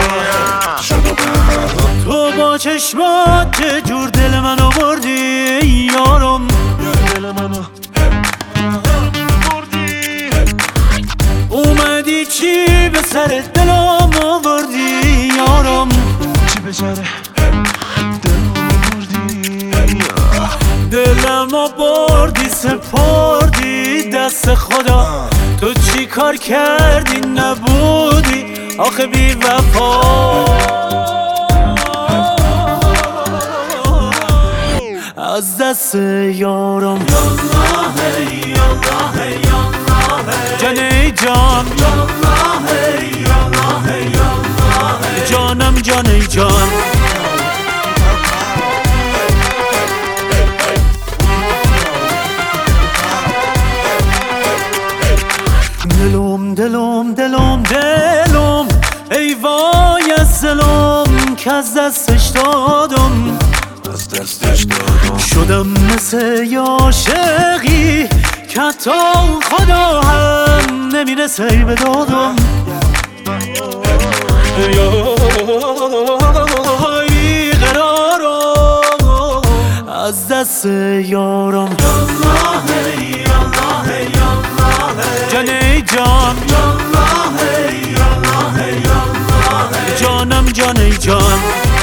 تو با چشمات چه جور دل منو بردی یارم، دل منو بردی. اومدی چی به سر دلم آوردی یارم، چی به سر دلم آوردی. دلمو بردی سپردی دست خدا، تو چی کار کردی نبودی آخه بی وفا. از دست یارم جان ای جان، جانم جان ای جان. دلم دلم دلم دلم ای وای از دلم که از دستش دادم، از دستش دادم. شدم مثل عاشقی که حتی خدا هم نمیرسه به دادم. بی قرارم از دست یارم جان ای جان، جانم جان ای جان.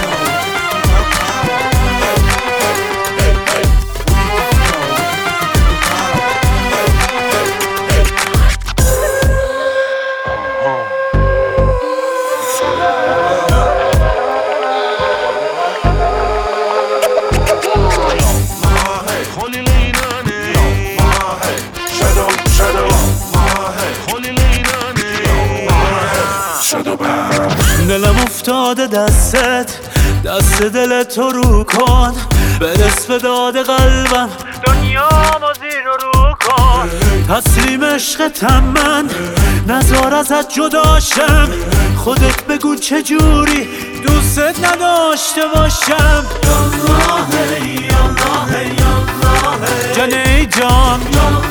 دلم افتاده دستت، دست دل تو رو کن، برس به داد قلبم دنیامو زیر و رو کن. تسلیم عشقتم من، نزار ازت جداشم، خودت بگو چجوری دوست نداشته باشم. جان ای جان،